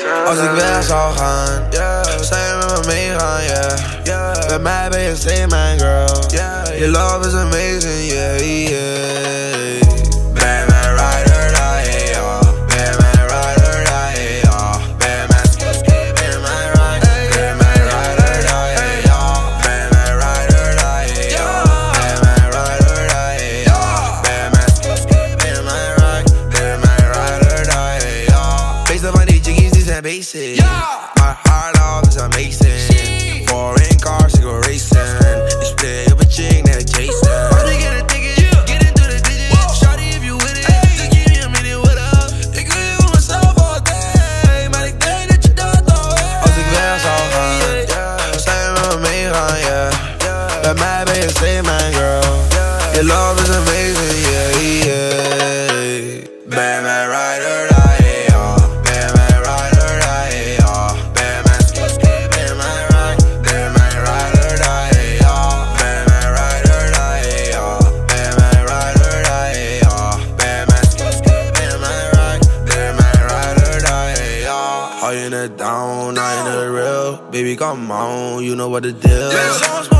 Als ik weg zou gaan, zou je met me meegaan, yeah. Bij mij ben je steeds mijn girl. Your love is amazing, yeah, yeah. Ben mijn ride or die, yeah. Ben mijn ride or die, yeah. Ben mijn skip, ben mijn ride. Ben mijn ride or die, yeah. Ben mijn ride or die, yeah. Ben mijn ride or die, yeah. Ben mijn skip, ben mijn ride. Ben mijn ride or die, yeah. Meeste van die jiggies die zijn basic. My heart love is amazing. Foreign cars, ik go racing. Ik split op een chick net Jason. Watch me get a ticket, get into the digits. Shawty if you with it, just give me a minute, what up? Ik wil je voor mezelf all day, maar ik denk dat je dat al weet. Als ik weg zou gaan, zou je met me meegaan, yeah. Bij mij ben je steeds mijn girl. Your love is amazing, yeah, yeah. Ben mijn ride or die, yeah. Ben mijn ride or die, yeah. Ben mijn skip, ben mijn ride. Ben mijn ride or die, yeah. Ben mijn ride or die, yeah. Ben mijn ride or die, yeah. Ben mijn skip, ben mijn ride. Ben mijn ride or die, yeah. Hou je het down, hou je het real. Baby, come on, you know what the deal is.